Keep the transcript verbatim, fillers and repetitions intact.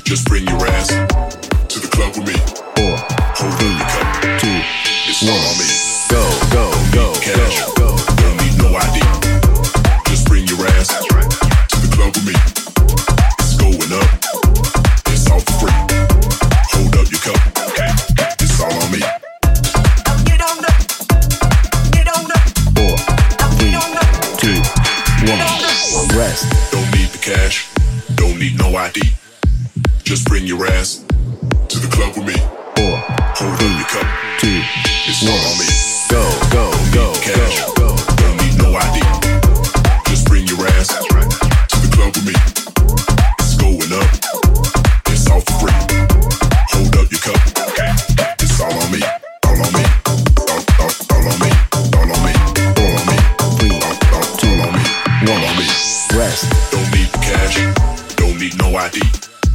Just bring your ass to the club with me. Four, Hold up your cup. two, It's all on me. go, go, go, Cash. go, go. Don't need no I D. Just bring your ass to the club with me. It's going up. It's all for free. Hold up your cup. It's all on me. Four, three, two, one. Rest. Don't need the cash. Don't need no I D. Just bring your ass to the club with me. Four, Hold up your cup. two, It's all on me. go, go, go, Cash. go, go.